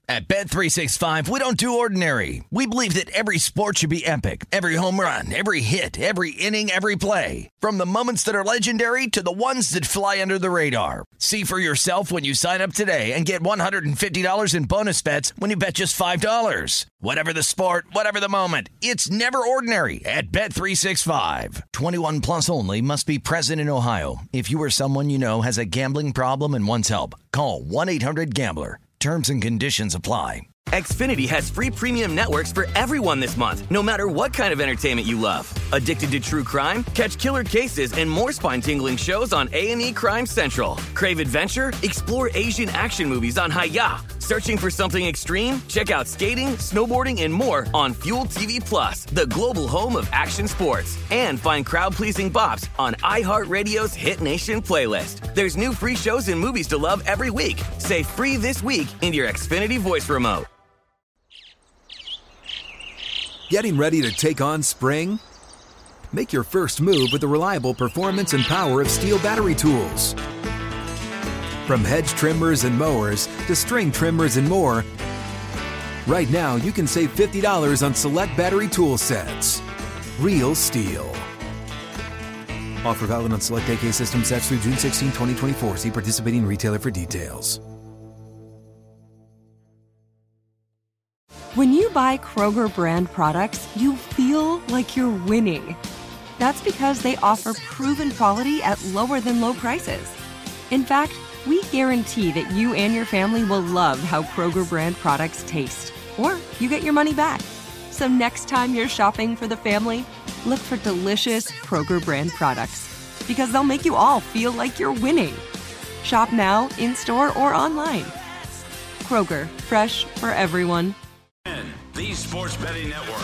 At Bet365, we don't do ordinary. We believe that every sport should be epic. Every home run, every hit, every inning, every play. From the moments that are legendary to the ones that fly under the radar. See for yourself when you sign up today and get $150 in bonus bets when you bet just $5. Whatever the sport, whatever the moment, it's never ordinary at Bet365. 21 plus only. Must be present in Ohio. If you or someone you know has a gambling problem and wants help, call 1-800-GAMBLER. Terms and conditions apply. Xfinity has free premium networks for everyone this month, no matter what kind of entertainment you love. Addicted to true crime? Catch killer cases and more spine-tingling shows on A&E Crime Central. Crave adventure? Explore Asian action movies on Hi-YAH. Searching for something extreme? Check out skating, snowboarding, and more on Fuel TV Plus, the global home of action sports. And find crowd-pleasing bops on iHeartRadio's Hit Nation playlist. There's new free shows and movies to love every week. Say free this week in your Xfinity voice remote. Getting ready to take on spring? Make your first move with the reliable performance and power of Steel battery tools. From hedge trimmers and mowers to string trimmers and more, right now you can save $50 on select battery tool sets. Real Steel. Offer valid on select AK system sets through June 16, 2024. See participating retailer for details. When you buy Kroger brand products, you feel like you're winning. That's because they offer proven quality at lower than low prices. In fact, we guarantee that you and your family will love how Kroger brand products taste, or you get your money back. So next time you're shopping for the family, look for delicious Kroger brand products, because they'll make you all feel like you're winning. Shop now, in-store, or online. Kroger, fresh for everyone. The Sports Betting Network.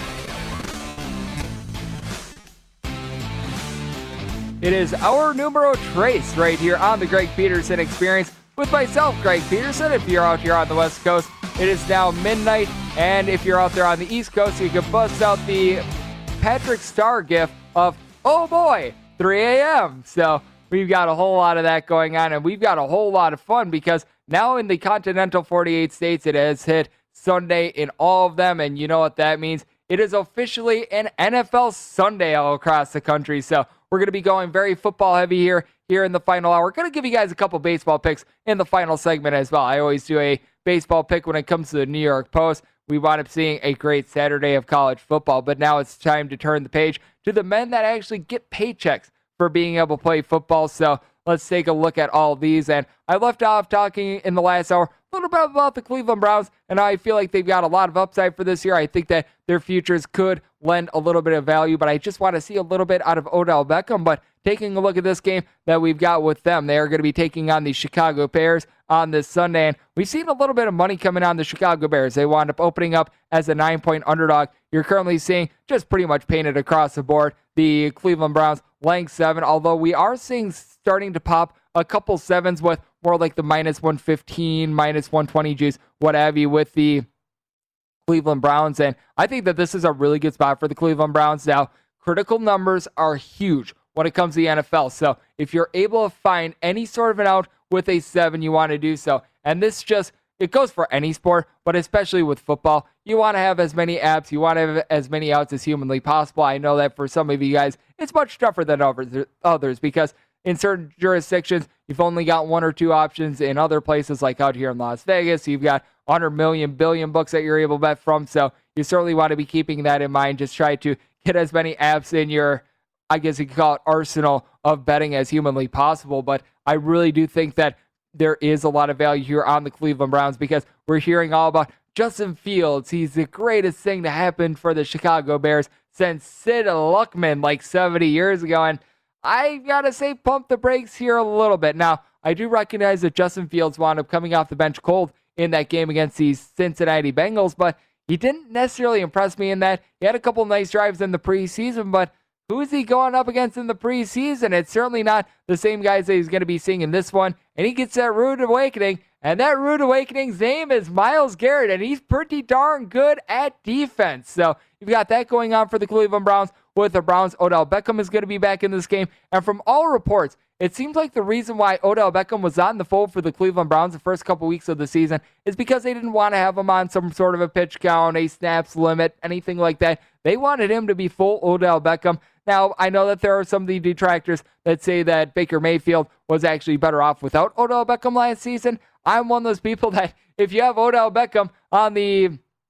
It is our numero trace right here on the Greg Peterson Experience with myself, Greg Peterson. If you're out here on the West Coast, it is now midnight. And if you're out there on the East Coast, you can bust out the Patrick Star gif of, oh boy, 3 a.m. So we've got a whole lot of that going on, and we've got a whole lot of fun because now in the continental 48 states, it has hit Sunday in all of them, and you know what that means. It is officially an NFL Sunday all across the country, so we're going to be going very football heavy here in the final hour. We're going to give you guys a couple baseball picks in the final segment as well. I always do a baseball pick when it comes to the New York Post. We wound up seeing a great Saturday of college football, but now it's time to turn the page to the men that actually get paychecks for being able to play football, so let's take a look at all of these. And I left off talking in the last hour a little bit about the Cleveland Browns, and I feel like they've got a lot of upside for this year. I think that their futures could lend a little bit of value, but I just want to see a little bit out of Odell Beckham. But taking a look at this game that we've got with them, they are going to be taking on the Chicago Bears on this Sunday, and we've seen a little bit of money coming on the Chicago Bears. They wound up opening up as a 9-point underdog. You're currently seeing just pretty much painted across the board the Cleveland Browns laying 7, although we are seeing starting to pop a couple 7s with more like the minus 115, minus 120 juice, what have you, with the Cleveland Browns. And I think that this is a really good spot for the Cleveland Browns. Now, critical numbers are huge when it comes to the NFL. So if you're able to find any sort of an out with a 7, you want to do so. And this just, it goes for any sport, but especially with football. You want to have as many apps, you want to have as many outs as humanly possible. I know that for some of you guys, it's much tougher than others because in certain jurisdictions, you've only got 1 or 2 options. In other places, like out here in Las Vegas, you've got 100 million, billion books that you're able to bet from. So you certainly want to be keeping that in mind. Just try to get as many apps in your, I guess you could call it, arsenal of betting as humanly possible. But I really do think that there is a lot of value here on the Cleveland Browns because we're hearing all about Justin Fields. He's the greatest thing to happen for the Chicago Bears since Sid Luckman like 70 years ago. And I gotta say, pump the brakes here a little bit. Now, I do recognize that Justin Fields wound up coming off the bench cold in that game against the Cincinnati Bengals, but he didn't necessarily impress me in that. He had a couple nice drives in the preseason, but who is he going up against in the preseason? It's certainly not the same guys that he's going to be seeing in this one, and he gets that rude awakening, and that rude awakening's name is Myles Garrett, and he's pretty darn good at defense. So you've got that going on for the Cleveland Browns. With the Browns, Odell Beckham is going to be back in this game. And from all reports, it seems like the reason why Odell Beckham was on the fold for the Cleveland Browns the first couple weeks of the season is because they didn't want to have him on some sort of a pitch count, a snaps limit, anything like that. They wanted him to be full Odell Beckham. Now, I know that there are some of the detractors that say that Baker Mayfield was actually better off without Odell Beckham last season. I'm one of those people that if you have Odell Beckham on the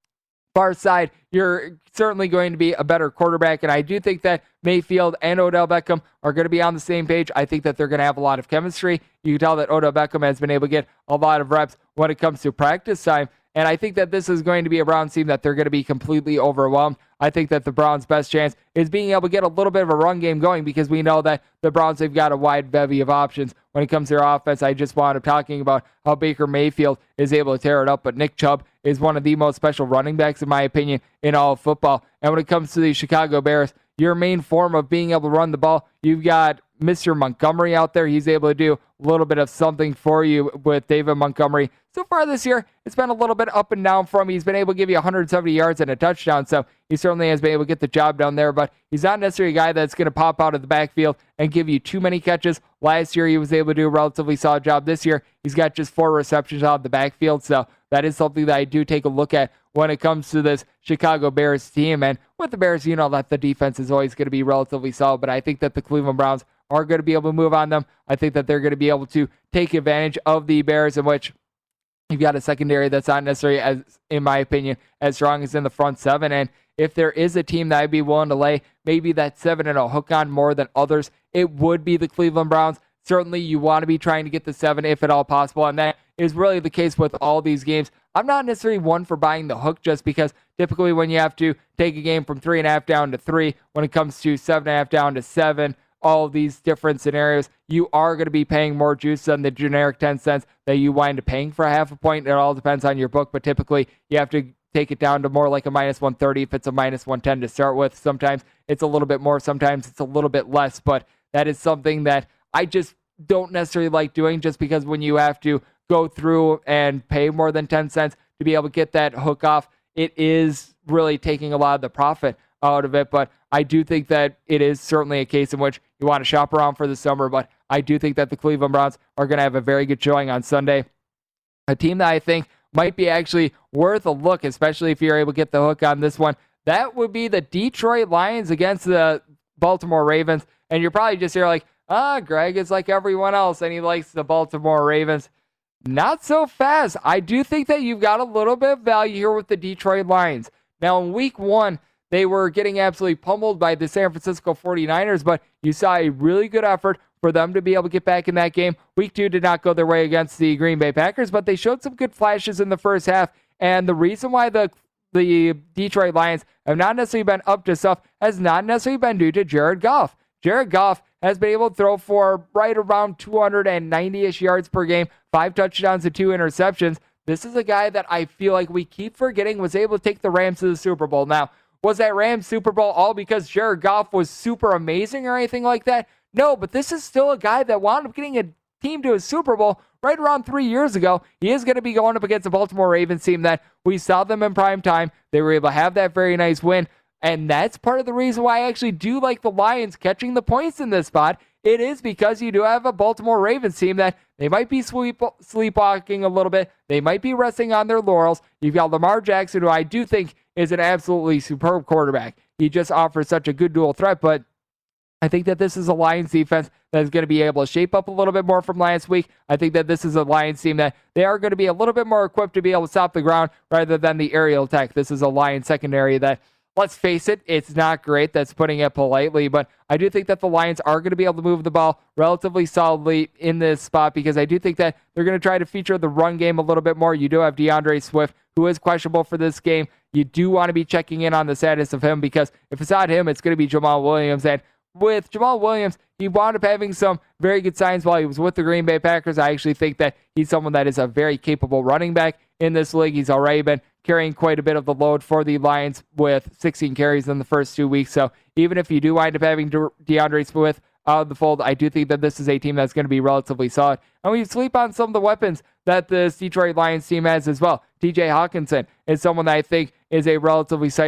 far side, you're certainly going to be a better quarterback. And I do think that Mayfield and Odell Beckham are going to be on the same page. I think that they're going to have a lot of chemistry. You can tell that Odell Beckham has been able to get a lot of reps when it comes to practice time. And I think that this is going to be a Browns team that they're going to be completely overwhelmed. I think that the Browns' best chance is being able to get a little bit of a run game going because we know that the Browns have got a wide bevy of options when it comes to their offense. I just wound up talking about how Baker Mayfield is able to tear it up, but Nick Chubb is one of the most special running backs, in my opinion, in all of football. And when it comes to the Chicago Bears, your main form of being able to run the ball, you've got Mr. Montgomery out there. He's able to do a little bit of something for you with David Montgomery. So far this year, it's been a little bit up and down for him. He's been able to give you 170 yards and a touchdown, so he certainly has been able to get the job done there, but he's not necessarily a guy that's going to pop out of the backfield and give you too many catches. Last year, he was able to do a relatively solid job. This year, he's got just 4 receptions out of the backfield, so that is something that I do take a look at when it comes to this Chicago Bears team. And with the Bears, you know that the defense is always going to be relatively solid, but I think that the Cleveland Browns are going to be able to move on them. I think that they're going to be able to take advantage of the Bears, in which you've got a secondary that's not necessarily, as, in my opinion, as strong as in the front seven. And if there is a team that I'd be willing to lay maybe that 7-0 hook on more than others, it would be the Cleveland Browns. Certainly, you want to be trying to get the 7 if at all possible, and that is really the case with all these games. I'm not necessarily one for buying the hook just because typically when you have to take a game from 3.5 down to 3, when it comes to 7.5 down to 7, all of these different scenarios, you are going to be paying more juice than the generic 10 cents that you wind up paying for a half a point. It all depends on your book, but typically you have to take it down to more like a minus 130 if it's a minus 110 to start with. Sometimes it's a little bit more, sometimes it's a little bit less, but that is something that I just don't necessarily like doing, just because when you have to go through and pay more than 10 cents to be able to get that hook off, it is really taking a lot of the profit out of it. But I do think that it is certainly a case in which you want to shop around for the summer, but I do think that the Cleveland Browns are going to have a very good showing on Sunday. A team that I think might be actually worth a look, especially if you're able to get the hook on this one, that would be the Detroit Lions against the Baltimore Ravens. And you're probably just here like, Greg is like everyone else and he likes the Baltimore Ravens. Not so fast. I do think that you've got a little bit of value here with the Detroit Lions. Now, in week 1, they were getting absolutely pummeled by the San Francisco 49ers, but you saw a really good effort for them to be able to get back in that game. Week 2 did not go their way against the Green Bay Packers, but they showed some good flashes in the first half. And the reason why the Detroit Lions have not necessarily been up to stuff has not necessarily been due to Jared Goff. Jared Goff has been able to throw for right around 290-ish yards per game, 5 touchdowns and 2 interceptions. This is a guy that I feel like we keep forgetting was able to take the Rams to the Super Bowl. Now, was that Rams Super Bowl all because Jared Goff was super amazing or anything like that? No, but this is still a guy that wound up getting a team to a Super Bowl right around 3 years ago. He is going to be going up against the Baltimore Ravens team that we saw them in prime time. They were able to have that very nice win. And that's part of the reason why I actually do like the Lions catching the points in this spot. It is because you do have a Baltimore Ravens team that they might be sleepwalking a little bit. They might be resting on their laurels. You've got Lamar Jackson, who I do think is an absolutely superb quarterback. He just offers such a good dual threat, but I think that this is a Lions defense that is going to be able to shape up a little bit more from last week. I think that this is a Lions team that they are going to be a little bit more equipped to be able to stop the ground rather than the aerial attack. This is a Lions secondary that, let's face it, it's not great. That's putting it politely, but I do think that the Lions are going to be able to move the ball relatively solidly in this spot because I do think that they're going to try to feature the run game a little bit more. You do have DeAndre Swift, who is questionable for this game. You do want to be checking in on the status of him because if it's not him, it's going to be Jamal Williams. And with Jamal Williams, he wound up having some very good signs while he was with the Green Bay Packers. I actually think that he's someone that is a very capable running back in this league. He's already been carrying quite a bit of the load for the Lions with 16 carries in the first 2 weeks. So even if you do wind up having DeAndre Swift out of the fold, I do think that this is a team that's going to be relatively solid. And we sleep on some of the weapons that this Detroit Lions team has as well. TJ Hawkinson is someone that I think is a relatively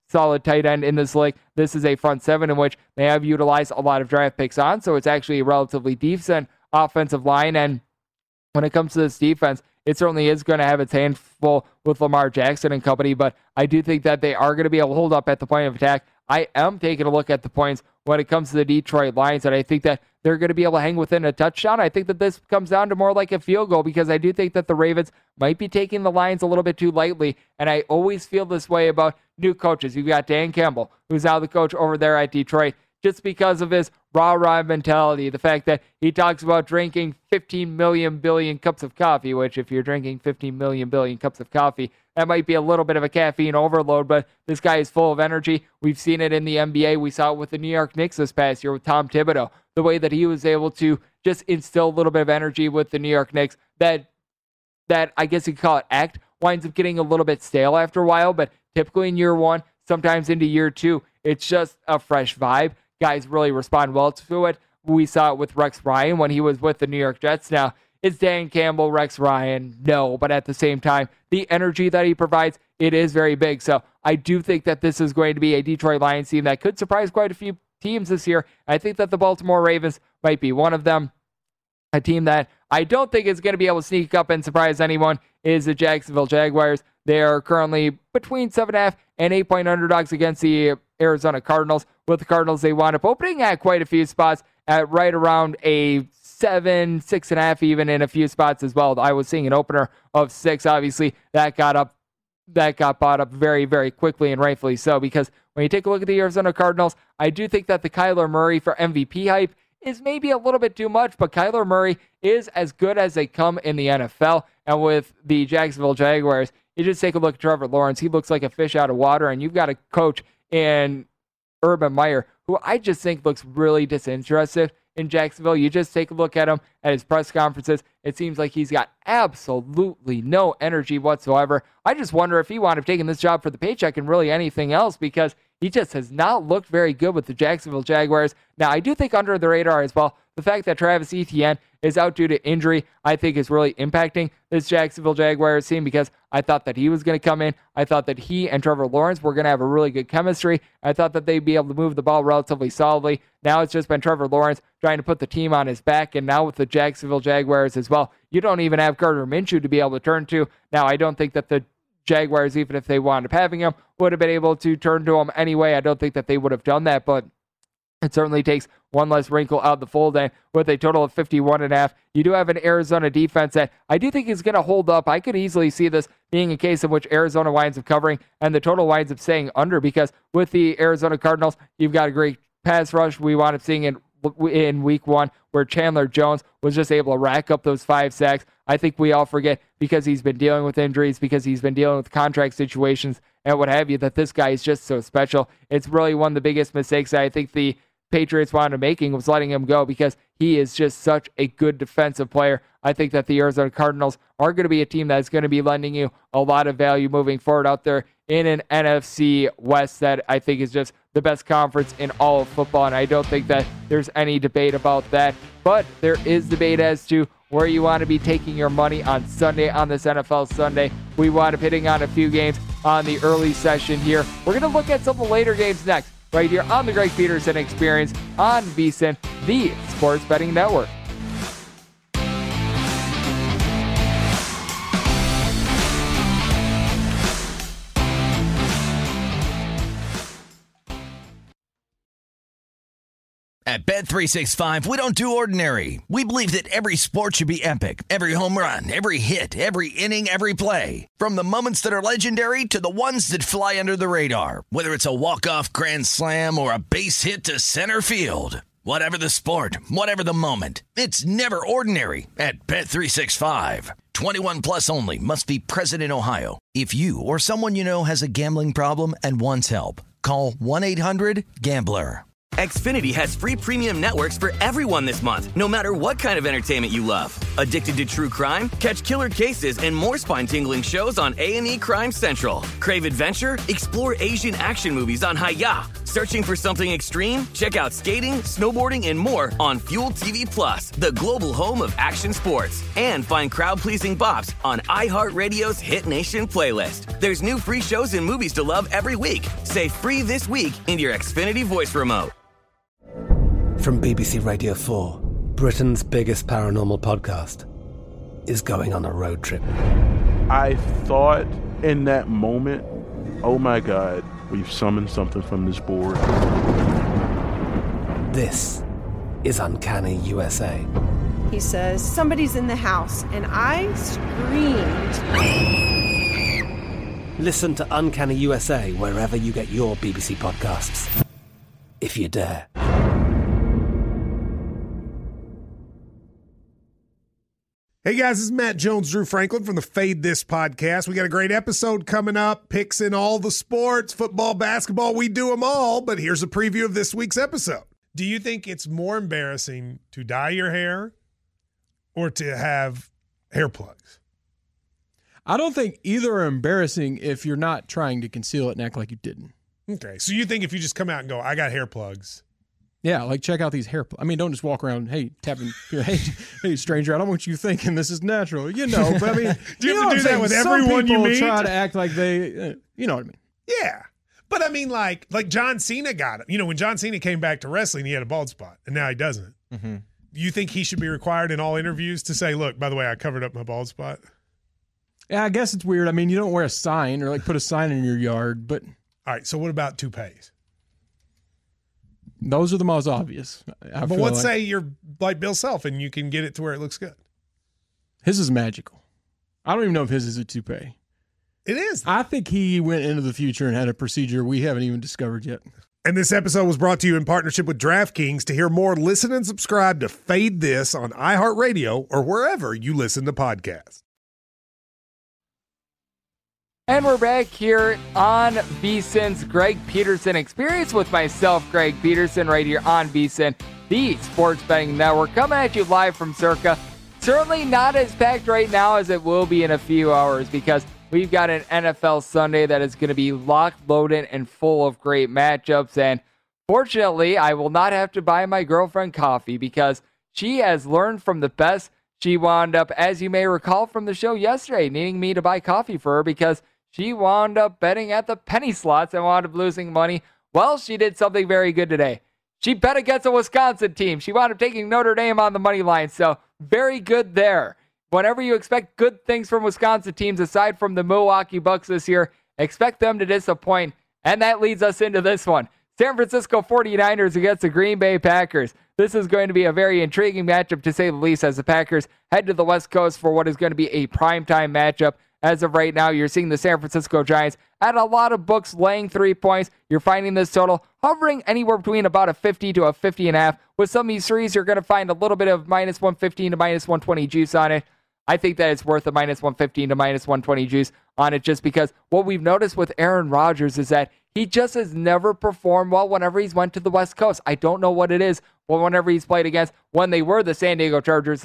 solid tight end in this league. This is a front seven in which they have utilized a lot of draft picks on, so it's actually a relatively decent offensive line. And when it comes to this defense, it certainly is going to have its handful with Lamar Jackson and company, but I do think that they are going to be able to hold up at the point of attack. I am taking a look at the points when it comes to the Detroit Lions, and I think that they're going to be able to hang within a touchdown. I think that this comes down to more like a field goal, because I do think that the Ravens might be taking the Lions a little bit too lightly, and I always feel this way about new coaches. You've got Dan Campbell, who's now the coach over there at Detroit, just because of his rah-rah mentality, the fact that he talks about drinking 15 million billion cups of coffee, which if you're drinking 15 million billion cups of coffee, that might be a little bit of a caffeine overload, but this guy is full of energy. We've seen it in the NBA. We saw it with the New York Knicks this past year with Tom Thibodeau, the way that he was able to just instill a little bit of energy with the New York Knicks that I guess you could call it act, winds up getting a little bit stale after a while, but typically in year one, sometimes into year two, it's just a fresh vibe. Guys really respond well to it. We saw it with Rex Ryan when he was with the New York Jets. Now, is Dan Campbell Rex Ryan? No, but at the same time, the energy that he provides, it is very big. So I do think that this is going to be a Detroit Lions team that could surprise quite a few teams this year. I think that the Baltimore Ravens might be one of them. A team that I don't think is going to be able to sneak up and surprise anyone is the Jacksonville Jaguars. They are currently between 7.5 and 8-point underdogs against the Arizona Cardinals. With the Cardinals, they wound up opening at quite a few spots at right around a 7, 6.5 even in a few spots as well. I was seeing an opener of 6. Obviously, that got bought up very, very quickly, and rightfully so, because when you take a look at the Arizona Cardinals, I do think that the Kyler Murray for MVP hype is maybe a little bit too much, but Kyler Murray is as good as they come in the NFL. And with the Jacksonville Jaguars, you just take a look at Trevor Lawrence. He looks like a fish out of water, and you've got a coach in Urban Meyer, who I just think looks really disinterested in Jacksonville. You just take a look at him at his press conferences. It seems like he's got absolutely no energy whatsoever. I just wonder if he wound up taking this job for the paycheck and really anything else, because he just has not looked very good with the Jacksonville Jaguars. Now, I do think under the radar as well, the fact that Travis Etienne is out due to injury, I think is really impacting this Jacksonville Jaguars team, because I thought that he was going to come in. I thought that he and Trevor Lawrence were going to have a really good chemistry. I thought that they'd be able to move the ball relatively solidly. Now it's just been Trevor Lawrence trying to put the team on his back, and now with the Jacksonville Jaguars as well, you don't even have Gardner Minshew to be able to turn to. Now, I don't think that the Jaguars, even if they wound up having him, would have been able to turn to him anyway. I don't think that they would have done that, but it certainly takes one less wrinkle out of the fold. And with a total of 51.5, you do have an Arizona defense that I do think is going to hold up. I could easily see this being a case in which Arizona winds up covering and the total winds up staying under, because with the Arizona Cardinals, you've got a great pass rush. We wound up seeing it in week one, where Chandler Jones was just able to rack up those 5 sacks. I think we all forget, because he's been dealing with injuries, because he's been dealing with contract situations and what have you, that this guy is just so special. It's really one of the biggest mistakes that I think the Patriots wound up making, was letting him go, because he is just such a good defensive player. I think that the Arizona Cardinals are going to be a team that's going to be lending you a lot of value moving forward out there in an NFC West that I think is just the best conference in all of football, and I don't think that there's any debate about that. But there is debate as to where you want to be taking your money on Sunday, on this NFL Sunday. We wound up hitting on a few games on the early session here. We're going to look at some of the later games next, right here on the Greg Peterson Experience on VSiN, the Sports Betting Network. At Bet365, we don't do ordinary. We believe that every sport should be epic. Every home run, every hit, every inning, every play. From the moments that are legendary to the ones that fly under the radar. Whether it's a walk-off grand slam or a base hit to center field. Whatever the sport, whatever the moment. It's never ordinary at Bet365. 21 plus only. Must be present in Ohio. If you or someone you know has a gambling problem and wants help, call 1-800-GAMBLER. Xfinity has free premium networks for everyone this month, no matter what kind of entertainment you love. Addicted to true crime? Catch killer cases and more spine-tingling shows on A&E Crime Central. Crave adventure? Explore Asian action movies on Hi-YAH. Searching for something extreme? Check out skating, snowboarding, and more on Fuel TV Plus, the global home of action sports. And find crowd-pleasing bops on iHeartRadio's Hit Nation playlist. There's new free shows and movies to love every week. Say free this week in your Xfinity voice remote. From BBC Radio 4, Britain's biggest paranormal podcast is going on a road trip. I thought in that moment, oh my God, we've summoned something from this board. This is Uncanny USA. He says, somebody's in the house, and I screamed. Listen to Uncanny USA wherever you get your BBC podcasts, if you dare. Hey guys, this is Matt Jones, Drew Franklin from the Fade This podcast. We got a great episode coming up, picks in all the sports, football, basketball, we do them all, but here's a preview of this week's episode. Do you think it's more embarrassing to dye your hair or to have hair plugs? I don't think either are embarrassing if you're not trying to conceal it and act like you didn't. Okay, so you think if you just come out and go, I got hair plugs. Yeah, like check out these hair plugs. I mean, don't just walk around, hey, tapping, hey, stranger, I don't want you thinking this is natural, but I mean. Do you have to do that with everyone you meet? Some people try to act like they, you know what I mean. Yeah, but I mean, like John Cena got it. You know, when John Cena came back to wrestling, he had a bald spot, and now he doesn't. Mm-hmm. Do you think he should be required in all interviews to say, look, by the way, I covered up my bald spot? Yeah, I guess it's weird. I mean, you don't wear a sign or like put a sign in your yard, but. All right, so what about toupees? Those are the most obvious. But let's say you're like Bill Self and you can get it to where it looks good. His is magical. I don't even know if his is a toupee. It is. I think he went into the future and had a procedure we haven't even discovered yet. And this episode was brought to you in partnership with DraftKings. To hear more, listen and subscribe to Fade This on iHeartRadio or wherever you listen to podcasts. And we're back here on VSiN's Greg Peterson Experience with myself, Greg Peterson, right here on VSiN, the Sports Betting Network, coming at you live from Circa. Certainly not as packed right now as it will be in a few hours because we've got an NFL Sunday that is going to be locked, loaded, and full of great matchups. And fortunately, I will not have to buy my girlfriend coffee because she has learned from the best. She wound up, as you may recall from the show yesterday, needing me to buy coffee for her because she wound up betting at the penny slots and wound up losing money. Well, she did something very good today. She bet against a Wisconsin team. She wound up taking Notre Dame on the money line, so very good there. Whenever you expect good things from Wisconsin teams, aside from the Milwaukee Bucks this year, expect them to disappoint, and that leads us into this one. San Francisco 49ers against the Green Bay Packers. This is going to be a very intriguing matchup, to say the least, as the Packers head to the West Coast for what is going to be a primetime matchup. As of right now, you're seeing the San Francisco Giants at a lot of books laying 3 points. You're finding this total hovering anywhere between about a 50 to a 50.5. With some of these threes, you're going to find a little bit of minus 115 to minus 120 juice on it. I think that it's worth a minus 115 to minus 120 juice on it just because what we've noticed with Aaron Rodgers is that he just has never performed well whenever he's went to the West Coast. I don't know what it is, but whenever he's played against, when they were the San Diego Chargers,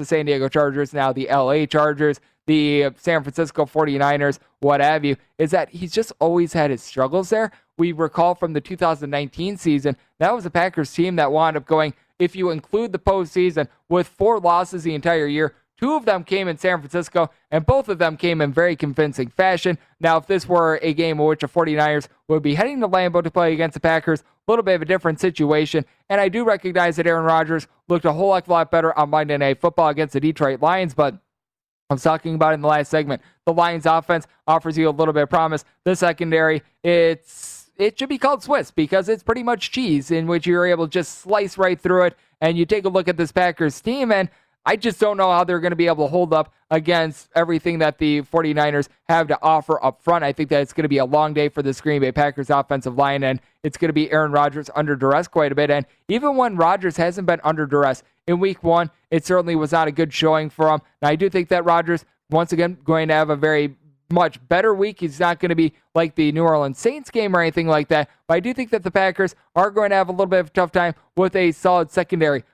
now the LA Chargers, the San Francisco 49ers, what have you, is that he's just always had his struggles there. We recall from the 2019 season, that was a Packers team that wound up going, if you include the postseason, with 4 losses the entire year. 2 of them came in San Francisco, and both of them came in very convincing fashion. Now, if this were a game in which the 49ers would be heading to Lambeau to play against the Packers, a little bit of a different situation. And I do recognize that Aaron Rodgers looked a whole heck of a lot better on Monday Night Football against the Detroit Lions, but I was talking about in the last segment, the Lions offense offers you a little bit of promise. The secondary, it should be called Swiss because it's pretty much cheese in which you're able to just slice right through it. And you take a look at this Packers team, and I just don't know how they're going to be able to hold up against everything that the 49ers have to offer up front. I think that it's going to be a long day for the Green Bay Packers offensive line, and it's going to be Aaron Rodgers under duress quite a bit. And even when Rodgers hasn't been under duress in week 1, it certainly was not a good showing for him. Now, I do think that Rodgers, once again, going to have a very much better week. He's not going to be like the New Orleans Saints game or anything like that, but I do think that the Packers are going to have a little bit of a tough time with a solid secondary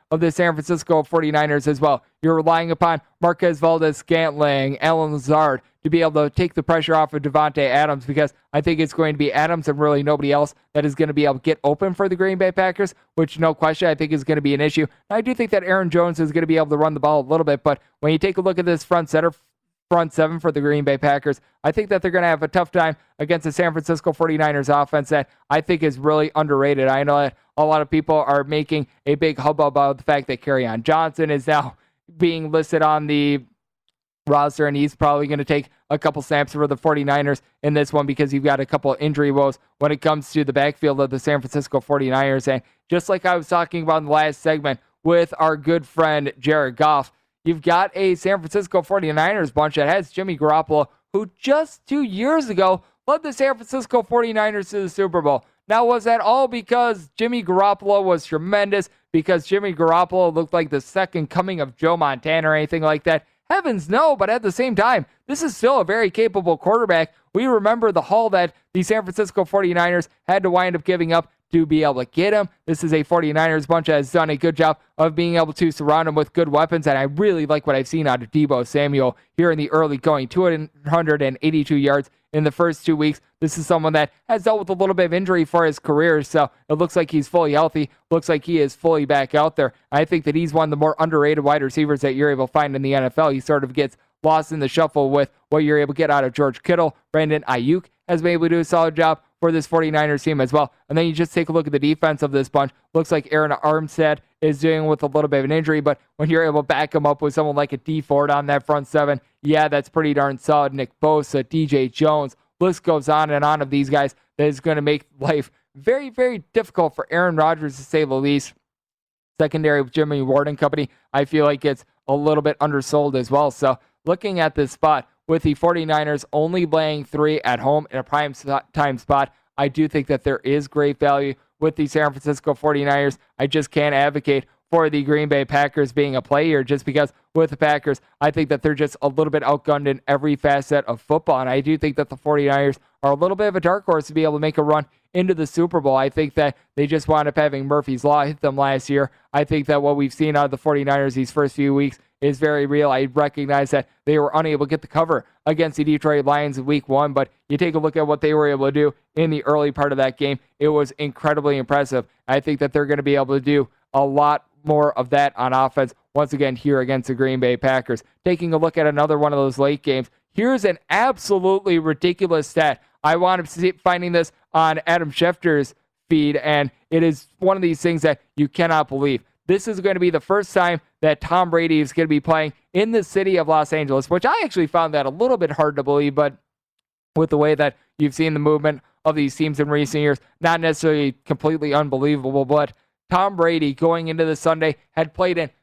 of the San Francisco 49ers as well. You're relying upon Marquez Valdes-Scantling, Allen Lazard to be able to take the pressure off of Davante Adams, because I think it's going to be Adams and really nobody else that is going to be able to get open for the Green Bay Packers, which no question I think is going to be an issue. I do think that Aaron Jones is going to be able to run the ball a little bit, but when you take a look at this front seven for the Green Bay Packers, I think that they're going to have a tough time against the San Francisco 49ers offense that I think is really underrated. I know that a lot of people are making a big hubbub about the fact that Kerryon Johnson is now being listed on the roster, and he's probably going to take a couple snaps for the 49ers in this one because you've got a couple of injury woes when it comes to the backfield of the San Francisco 49ers. And just like I was talking about in the last segment with our good friend Jared Goff, you've got a San Francisco 49ers bunch that has Jimmy Garoppolo, who just 2 years ago led the San Francisco 49ers to the Super Bowl. Now, was that all because Jimmy Garoppolo was tremendous, because Jimmy Garoppolo looked like the second coming of Joe Montana or anything like that? Heavens no, but at the same time, this is still a very capable quarterback. We remember the haul that the San Francisco 49ers had to wind up giving up to be able to get him. This is a 49ers bunch that has done a good job of being able to surround him with good weapons, and I really like what I've seen out of Deebo Samuel here in the early going, 282 yards in the first 2 weeks. This is someone that has dealt with a little bit of injury for his career, so it looks like he's fully healthy, looks like he is fully back out there. I think that he's one of the more underrated wide receivers that you're able to find in the NFL. He sort of gets lost in the shuffle with what you're able to get out of George Kittle. Brandon Ayuk has been able to do a solid job for this 49ers team as well. And then you just take a look at the defense of this bunch. Looks like Aaron Armstead is dealing with a little bit of an injury, but when you're able to back him up with someone like a D Ford on that front seven, yeah, that's pretty darn solid. Nick Bosa, DJ Jones, list goes on and on of these guys that is going to make life very, very difficult for Aaron Rodgers, to say the least. Secondary with Jimmy Ward and company, I feel like it's a little bit undersold as well. So looking at this spot, with the 49ers only laying 3 at home in a prime time spot, I do think that there is great value with the San Francisco 49ers. I just can't advocate for the Green Bay Packers being a play here, just because with the Packers, I think that they're just a little bit outgunned in every facet of football. And I do think that the 49ers are a little bit of a dark horse to be able to make a run into the Super Bowl. I think that they just wound up having Murphy's Law hit them last year. I think that what we've seen out of the 49ers these first few weeks is very real. I recognize that they were unable to get the cover against the Detroit Lions in week 1, but you take a look at what they were able to do in the early part of that game. It was incredibly impressive. I think that they're going to be able to do a lot more of that on offense once again here against the Green Bay Packers. Taking a look at another one of those late games, here's an absolutely ridiculous stat. I wound up finding this on Adam Schefter's feed, and it is one of these things that you cannot believe. This is going to be the first time that Tom Brady is going to be playing in the city of Los Angeles, which I actually found that a little bit hard to believe, but with the way that you've seen the movement of these teams in recent years, not necessarily completely unbelievable, but Tom Brady going into the Sunday had played in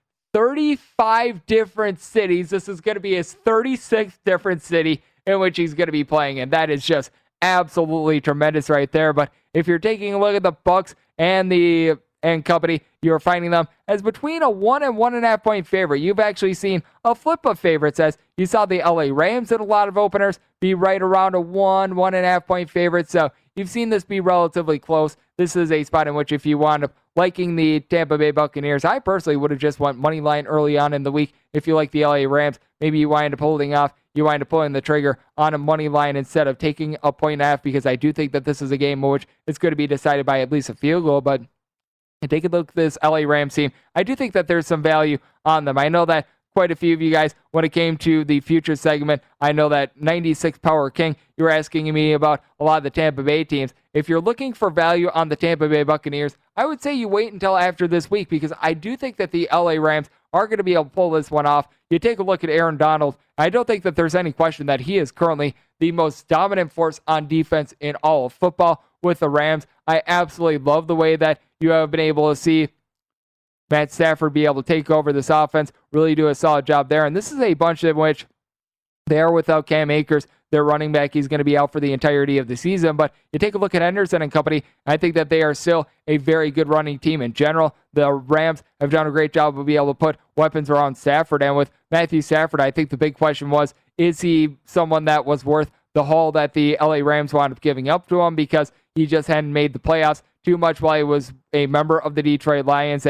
35 different cities. This is going to be his 36th different city in which he's going to be playing, and that is just absolutely tremendous right there. But if you're taking a look at the Bucs and company, you're finding them as between a 1 and 1.5 point favorite. You've actually seen a flip of favorites, as you saw the LA Rams in a lot of openers be right around a 1.5 point favorite. So you've seen this be relatively close. This is a spot in which if you wound up liking the Tampa Bay Buccaneers, I personally would have just went money line early on in the week. If you like the LA Rams, maybe you wind up holding off. You wind up pulling the trigger on a money line instead of taking a 1.5, because I do think that this is a game in which it's going to be decided by at least a field goal. But take a look at this LA Rams team. I do think that there's some value on them. I know that quite a few of you guys, when it came to the future segment, I know that 96 Power King, you were asking me about a lot of the Tampa Bay teams. If you're looking for value on the Tampa Bay Buccaneers, I would say you wait until after this week, because I do think that the LA Rams are going to be able to pull this one off. You take a look at Aaron Donald. I don't think that there's any question that he is currently the most dominant force on defense in all of football with the Rams. I absolutely love the way that you have been able to see Matt Stafford be able to take over this offense, really do a solid job there. And this is a bunch in which they are without Cam Akers. Their running back, he's going to be out for the entirety of the season. But you take a look at Henderson and company, I think that they are still a very good running team in general. The Rams have done a great job of being able to put weapons around Stafford. And with Matthew Stafford, I think the big question was, is he someone that was worth the haul that the LA Rams wound up giving up to him, because he just hadn't made the playoffs too much while he was a member of the Detroit Lions. And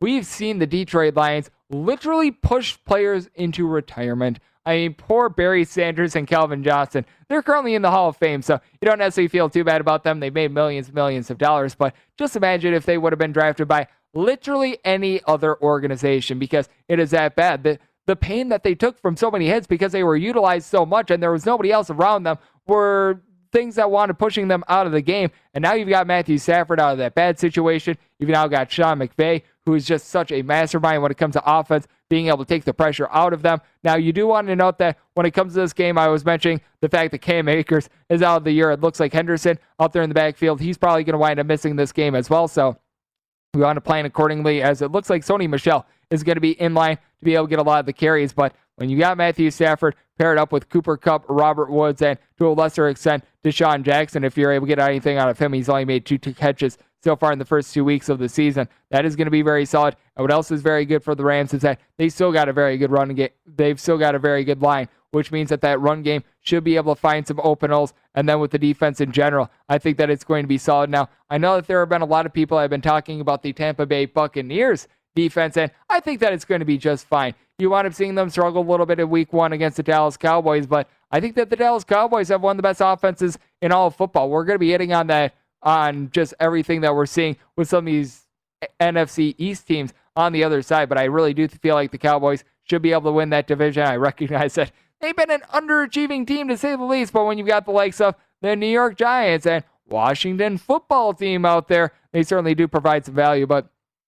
we've seen the Detroit Lions literally push players into retirement. I mean, poor Barry Sanders and Calvin Johnson. They're currently in the Hall of Fame, so you don't necessarily feel too bad about them. They've made millions of dollars, but just imagine if they would have been drafted by literally any other organization, because it is that bad. The pain that they took from so many hits because they were utilized so much and there was nobody else around them were things that wanted pushing them out of the game. And now you've got Matthew Stafford out of that bad situation. You've now got Sean McVay, who is just such a mastermind when it comes to offense, being able to take the pressure out of them. Now, you do want to note that when it comes to this game, I was mentioning the fact that Cam Akers is out of the year. It looks like Henderson out there in the backfield, he's probably going to wind up missing this game as well. So we want to plan accordingly, as it looks like Sony Michel is going to be in line to be able to get a lot of the carries. But when you got Matthew Stafford paired up with Cooper Kupp, Robert Woods, and to a lesser extent, Deshaun Jackson, if you're able to get anything out of him, he's only made 2 catches so far in the first 2 weeks of the season. That is going to be very solid. And what else is very good for the Rams is that they still got a very good run game. They've still got a very good line, which means that run game should be able to find some open holes. And then with the defense in general, I think that it's going to be solid. Now, I know that there have been a lot of people that have been talking about the Tampa Bay Buccaneers defense, and I think that it's going to be just fine. You wind up seeing them struggle a little bit in week 1 against the Dallas Cowboys, but I think that the Dallas Cowboys have one of the best offenses in all of football. We're going to be hitting on that, on just everything that we're seeing with some of these NFC East teams on the other side, but I really do feel like the Cowboys should be able to win that division. I recognize that they've been an underachieving team, to say the least, but when you've got the likes of the New York Giants and Washington football team out there, they certainly do provide some value. But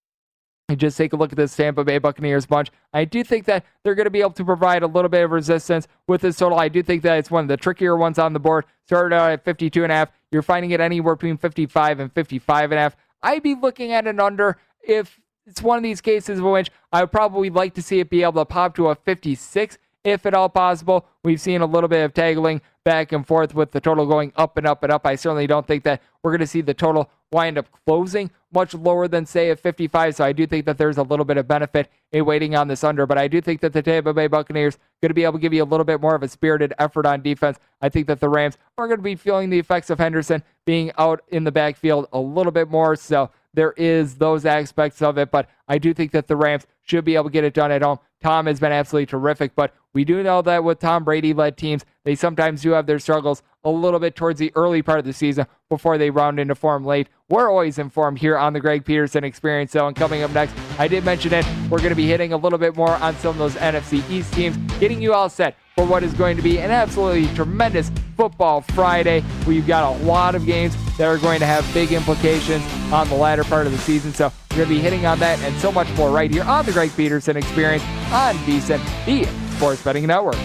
just take a look at this Tampa Bay Buccaneers bunch. I do think that they're going to be able to provide a little bit of resistance with this total. I do think that it's one of the trickier ones on the board. Started out at 52.5. You're finding it anywhere between 55 and 55.5. I'd be looking at an under if it's one of these cases in which I would probably like to see it be able to pop to a 56, if at all possible. We've seen a little bit of tagging back and forth with the total going up and up and up. I certainly don't think that we're going to see the total wind up closing much lower than, say, a 55. So I do think that there's a little bit of benefit in waiting on this under. But I do think that the Tampa Bay Buccaneers are going to be able to give you a little bit more of a spirited effort on defense. I think that the Rams are going to be feeling the effects of Henderson being out in the backfield a little bit more. So there is those aspects of it. But I do think that the Rams should be able to get it done at home. Tom has been absolutely terrific, but we do know that with Tom Brady-led teams, they sometimes do have their struggles a little bit towards the early part of the season before they round into form late. We're always informed here on the Greg Peterson Experience, though, and coming up next, I did mention it, we're going to be hitting a little bit more on some of those NFC East teams, getting you all set for what is going to be an absolutely tremendous Football Friday. We've got a lot of games that are going to have big implications on the latter part of the season, so we're going to be hitting on that and so much more right here on the Greg Peterson Experience on VSiN, the Sports Betting Network.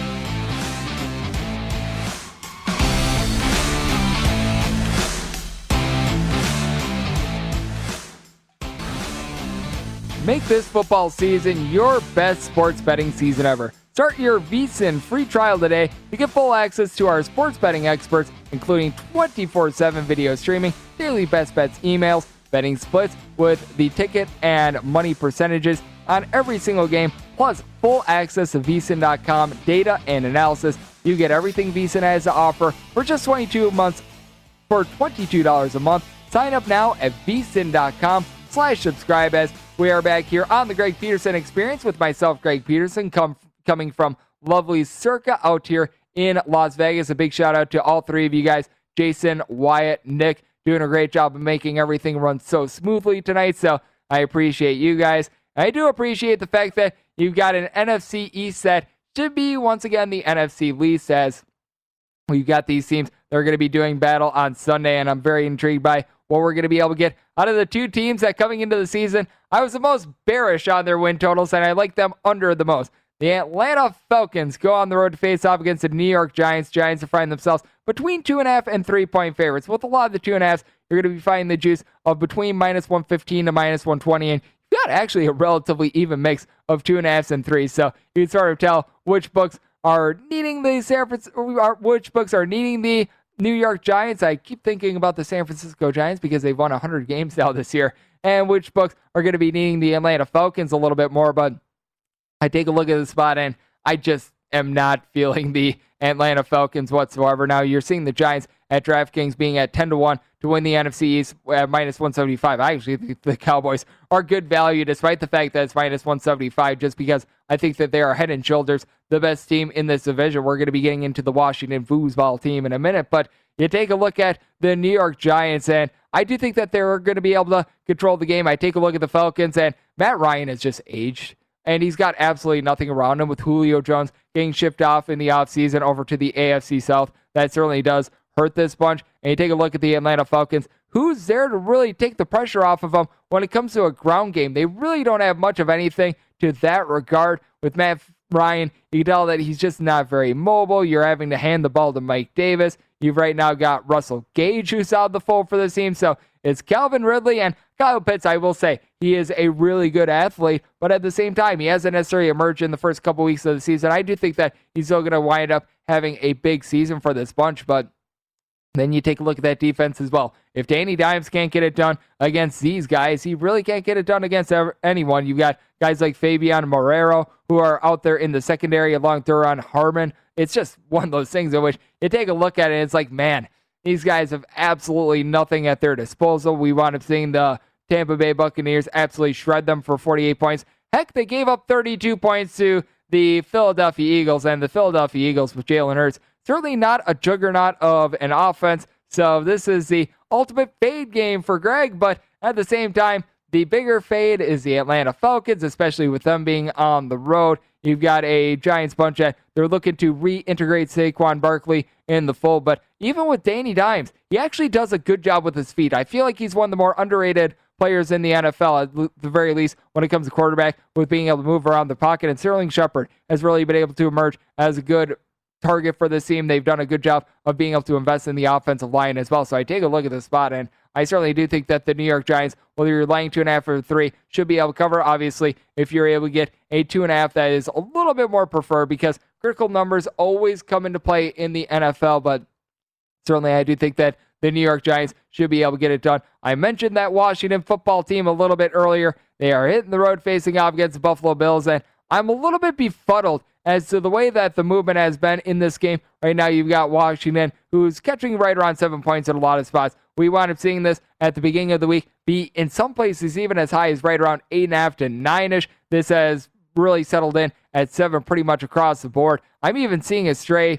Make this football season your best sports betting season ever. Start your VSiN free trial today to get full access to our sports betting experts, including 24/7 video streaming, daily best bets emails, betting splits with the ticket and money percentages on every single game, plus full access to VSiN.com data and analysis. You get everything VSiN has to offer for just $22 a month. Sign up now at VSiN.com/subscribe, as we are back here on the Greg Peterson Experience with myself, Greg Peterson, coming from lovely Circa out here in Las Vegas. A big shout out to all three of you guys, Jason, Wyatt, Nick, doing a great job of making everything run so smoothly tonight. So I appreciate you guys. I do appreciate the fact that you've got an NFC East that should be, once again, the NFC least, as we've got these teams that are going to be doing battle on Sunday, and I'm very intrigued by what we're going to be able to get out of the two teams that coming into the season, I was the most bearish on their win totals, and I like them under the most. The Atlanta Falcons go on the road to face off against the New York Giants. Giants are finding themselves between 2.5 and 3-point favorites. With a lot of the 2.5s, you're going to be finding the juice of between -115 to -120, and you've got actually a relatively even mix of 2.5s and 3s. So you can sort of tell which books are needing the which books are needing the New York Giants. I keep thinking about the San Francisco Giants because they've won 100 games now this year, and which books are going to be needing the Atlanta Falcons a little bit more. But I take a look at the spot, and I just am not feeling the Atlanta Falcons whatsoever. Now, you're seeing the Giants at DraftKings being at 10-1 to win the NFC East at minus 175. I actually think the Cowboys are good value despite the fact that it's minus 175, just because I think that they are head and shoulders the best team in this division. We're going to be getting into the Washington foosball team in a minute, but you take a look at the New York Giants, and I do think that they're going to be able to control the game. I take a look at the Falcons, and Matt Ryan has just aged, and he's got absolutely nothing around him with Julio Jones getting shipped off in the offseason over to the AFC South. That certainly does hurt this bunch. And you take a look at the Atlanta Falcons. Who's there to really take the pressure off of them when it comes to a ground game? They really don't have much of anything to that regard. With Matt Ryan, you can tell that he's just not very mobile. You're having to hand the ball to Mike Davis. You've right now got Russell Gage, who's out of the fold for this team. So it's Calvin Ridley and Kyle Pitts. I will say he is a really good athlete, but at the same time, he hasn't necessarily emerged in the first couple weeks of the season. I do think that he's still going to wind up having a big season for this bunch, but then you take a look at that defense as well. If Danny Dimes can't get it done against these guys, he really can't get it done against anyone. You've got guys like Fabian Morero who are out there in the secondary along Duron Harmon. It's just one of those things in which you take a look at it and it's like, man, these guys have absolutely nothing at their disposal. We wound up seeing the Tampa Bay Buccaneers absolutely shred them for 48 points. Heck, they gave up 32 points to the Philadelphia Eagles, and the Philadelphia Eagles with Jalen Hurts, certainly not a juggernaut of an offense. So this is the ultimate fade game for Greg, but at the same time, the bigger fade is the Atlanta Falcons, especially with them being on the road. You've got a Giants bunch that they're looking to reintegrate Saquon Barkley in the fold. But even with Danny Dimes, he actually does a good job with his feet. I feel like he's one of the more underrated players in the NFL, at the very least, when it comes to quarterback, with being able to move around the pocket. And Sterling Shepard has really been able to emerge as a good target for this team. They've done a good job of being able to invest in the offensive line as well. So I take a look at this spot, and I certainly do think that the New York Giants, whether you're laying 2.5 or 3, should be able to cover. Obviously, if you're able to get a 2.5, that is a little bit more preferred because critical numbers always come into play in the NFL. But certainly, I do think that the New York Giants should be able to get it done. I mentioned that Washington football team a little bit earlier. They are hitting the road facing off against the Buffalo Bills, and I'm a little bit befuddled as to the way that the movement has been in this game. Right now, you've got Washington, who's catching right around 7 points in a lot of spots. We wound up seeing this at the beginning of the week be, in some places, even as high as right around 8.5 to 9-ish. This has really settled in at 7 pretty much across the board. I'm even seeing a stray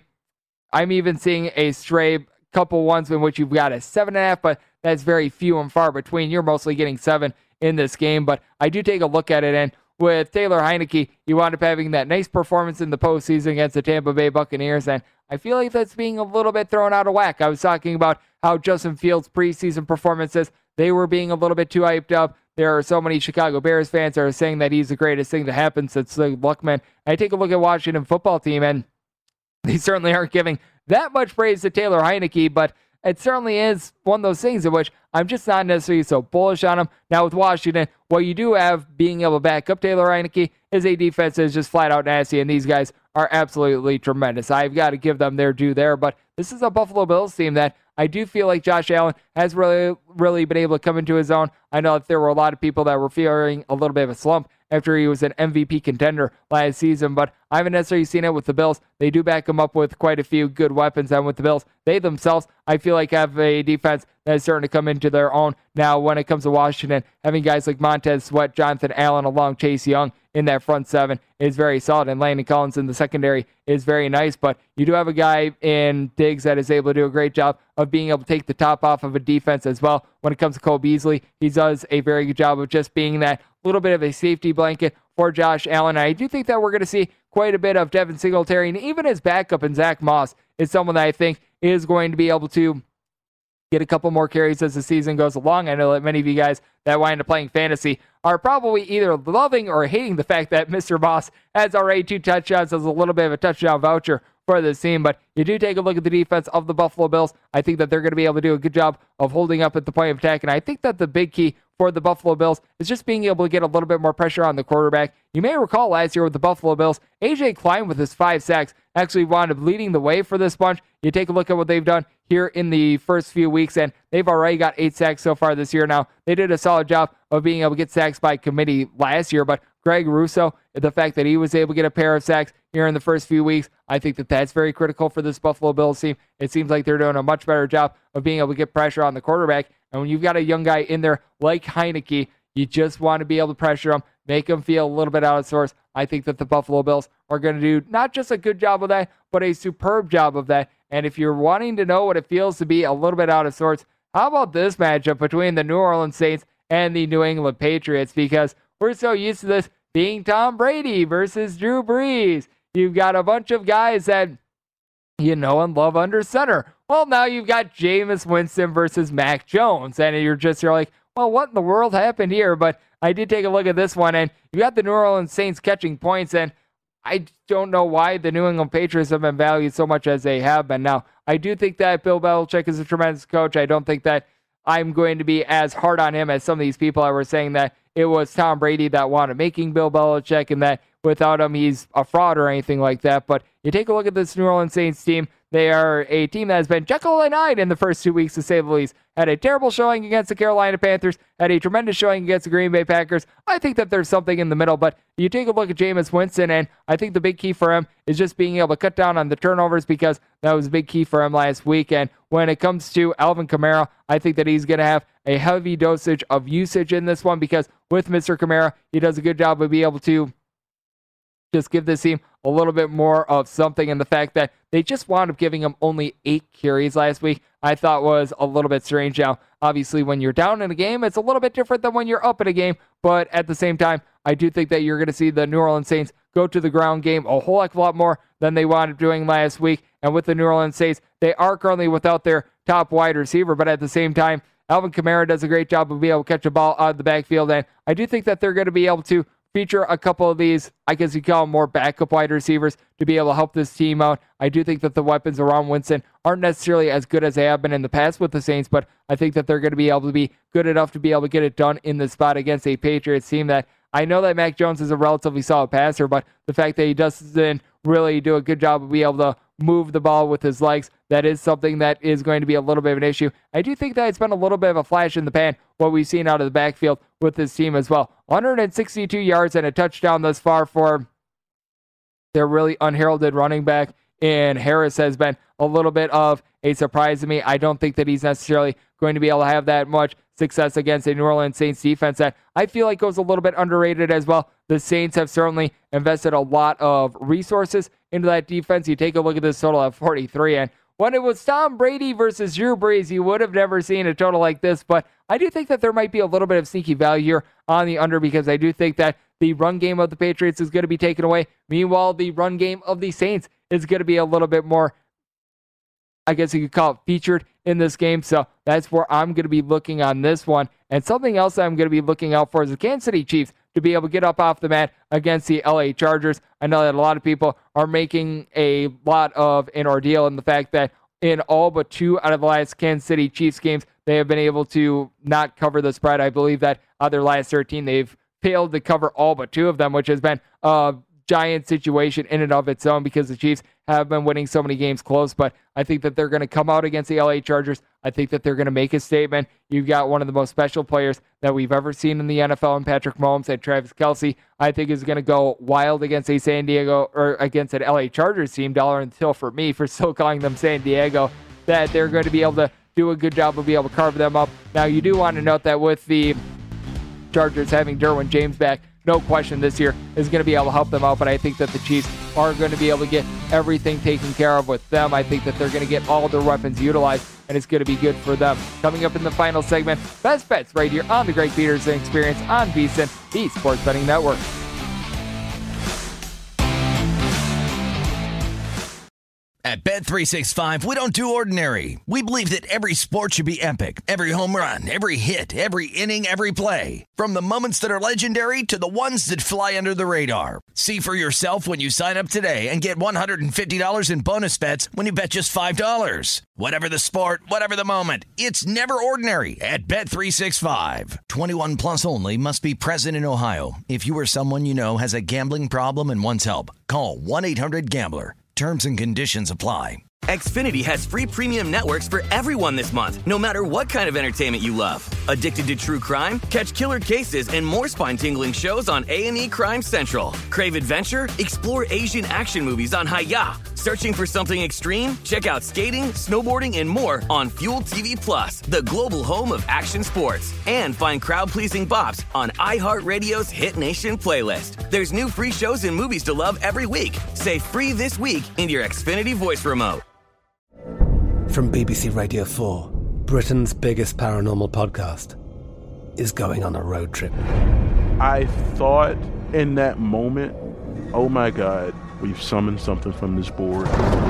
couple ones in which you've got a 7.5, but that's very few and far between. You're mostly getting 7 in this game, but I do take a look at it, and with Taylor Heineke, you wound up having that nice performance in the postseason against the Tampa Bay Buccaneers, and I feel like that's being a little bit thrown out of whack. I was talking about how Justin Fields' preseason performances, they were being a little bit too hyped up. There are so many Chicago Bears fans that are saying that he's the greatest thing to happen since Luckman. I take a look at Washington football team, and they certainly aren't giving that much praise to Taylor Heineke, but it certainly is one of those things in which I'm just not necessarily so bullish on him. Now with Washington, what you do have being able to back up Taylor Heineke is a defense that is just flat out nasty, and these guys are absolutely tremendous. I've got to give them their due there, but this is a Buffalo Bills team that I do feel like Josh Allen has really been able to come into his own. I know that there were a lot of people that were fearing a little bit of a slump after he was an MVP contender last season, but I haven't necessarily seen it with the Bills. They do back him up with quite a few good weapons, and with the Bills, they themselves, I feel like, have a defense that is starting to come into their own. Now, when it comes to Washington, having guys like Montez Sweat, Jonathan Allen, along Chase Young in that front 7 is very solid, and Landon Collins in the secondary is very nice, but you do have a guy in Diggs that is able to do a great job of being able to take the top off of a defense as well. When it comes to Cole Beasley, he does a very good job of just being that little bit of a safety blanket for Josh Allen. I do think that we're going to see quite a bit of Devin Singletary, and even his backup in Zach Moss is someone that I think is going to be able to get a couple more carries as the season goes along. I know that many of you guys that wind up playing fantasy are probably either loving or hating the fact that Mr. Moss has already 2 touchdowns as a little bit of a touchdown voucher for this team, but you do take a look at the defense of the Buffalo Bills. I think that they're going to be able to do a good job of holding up at the point of attack, and I think that the big key for the Buffalo Bills is just being able to get a little bit more pressure on the quarterback. You may recall last year with the Buffalo Bills, A.J. Klein with his 5 sacks actually wound up leading the way for this bunch. You take a look at what they've done here in the first few weeks, and they've already got 8 sacks so far this year. Now, they did a solid job of being able to get sacks by committee last year, but Greg Russo, the fact that he was able to get a pair of sacks here in the first few weeks, I think that that's very critical for this Buffalo Bills team. It seems like they're doing a much better job of being able to get pressure on the quarterback. And when you've got a young guy in there like Heineke, you just want to be able to pressure him, make him feel a little bit out of sorts. I think that the Buffalo Bills are going to do not just a good job of that, but a superb job of that. And if you're wanting to know what it feels to be a little bit out of sorts, how about this matchup between the New Orleans Saints and the New England Patriots? Because we're so used to this being Tom Brady versus Drew Brees. You've got a bunch of guys that you know and love under center. Well, now you've got Jameis Winston versus Mac Jones. And you're like, well, what in the world happened here? But I did take a look at this one, and you got the New Orleans Saints catching points, and I don't know why the New England Patriots have been valued so much as they have been. Now, I do think that Bill Belichick is a tremendous coach. I don't think that I'm going to be as hard on him as some of these people that were saying that it was Tom Brady that wanted making Bill Belichick and that without him he's a fraud or anything like that. But you take a look at this New Orleans Saints team. They are a team that has been Jekyll and Hyde in the first 2 weeks, to say the least. Had a terrible showing against the Carolina Panthers, had a tremendous showing against the Green Bay Packers. I think that there's something in the middle, but you take a look at Jameis Winston, and I think the big key for him is just being able to cut down on the turnovers, because that was a big key for him last week. And when it comes to Alvin Kamara, I think that he's going to have a heavy dosage of usage in this one, because with Mr. Kamara, he does a good job of being able to just give this team a little bit more of something. And the fact that they just wound up giving him only 8 carries last week, I thought was a little bit strange. Now, obviously, when you're down in a game, it's a little bit different than when you're up in a game. But at the same time, I do think that you're going to see the New Orleans Saints go to the ground game a whole heck of a lot more than they wound up doing last week. And with the New Orleans Saints, they are currently without their top wide receiver. But at the same time, Alvin Kamara does a great job of being able to catch a ball out of the backfield. And I do think that they're going to be able to feature a couple of these, I guess you call them more backup wide receivers, to be able to help this team out. I do think that the weapons around Winston aren't necessarily as good as they have been in the past with the Saints, but I think that they're going to be able to be good enough to be able to get it done in the spot against a Patriots team that I know that Mac Jones is a relatively solid passer, but the fact that he doesn't really do a good job of being able to move the ball with his legs, that is something that is going to be a little bit of an issue. I do think that it's been a little bit of a flash in the pan, what we've seen out of the backfield with this team as well. 162 yards and a touchdown thus far for their really unheralded running back, and Harris has been a little bit of a surprise to me. I don't think that he's necessarily going to be able to have that much success against a New Orleans Saints defense that I feel like goes a little bit underrated as well. The Saints have certainly invested a lot of resources into that defense. You take a look at this total at 43, and when it was Tom Brady versus Drew Brees, you would have never seen a total like this, but I do think that there might be a little bit of sneaky value here on the under, because I do think that the run game of the Patriots is going to be taken away. Meanwhile, the run game of the Saints is going to be a little bit more, I guess you could call it, featured in this game. So that's where I'm going to be looking on this one. And something else I'm going to be looking out for is the Kansas City Chiefs to be able to get up off the mat against the LA Chargers. I know that a lot of people are making a lot of an ordeal in the fact that in all but 2 out of the last Kansas City Chiefs games, they have been able to not cover the spread. I believe that out of their last 13, they've failed to cover all but 2 of them, which has been a giant situation in and of its own, because the Chiefs have been winning so many games close. But I think that they're going to come out against the LA Chargers. I think that they're going to make a statement. You've got one of the most special players that we've ever seen in the NFL, and Patrick Mahomes, and Travis Kelce, I think, is going to go wild against a San Diego, or against an LA Chargers team. Dollar until for me for still calling them San Diego, that they're going to be able to do a good job of being able to carve them up. Now, you do want to note that with the Chargers having Derwin James back, no question this year is going to be able to help them out, but I think that the Chiefs are going to be able to get everything taken care of with them. I think that they're going to get all their weapons utilized, and it's going to be good for them. Coming up in the final segment, best bets right here on the Greg Peterson Experience on VSiN, the Sports Betting Network. At Bet365, we don't do ordinary. We believe that every sport should be epic. Every home run, every hit, every inning, every play. From the moments that are legendary to the ones that fly under the radar. See for yourself when you sign up today and get $150 in bonus bets when you bet just $5. Whatever the sport, whatever the moment, it's never ordinary at Bet365. 21 plus only. Must be present in Ohio. If you or someone you know has a gambling problem and wants help, call 1-800-GAMBLER. Terms and conditions apply. Xfinity has free premium networks for everyone this month, no matter what kind of entertainment you love. Addicted to true crime? Catch killer cases and more spine-tingling shows on A&E Crime Central. Crave adventure? Explore Asian action movies on Hi-Ya. Searching for something extreme? Check out skating, snowboarding, and more on Fuel TV Plus, the global home of action sports. And find crowd-pleasing bops on iHeartRadio's Hit Nation playlist. There's new free shows and movies to love every week. Say free this week in your Xfinity voice remote. From BBC Radio 4, Britain's biggest paranormal podcast is going on a road trip. I thought in that moment, oh my God, we've summoned something from this board.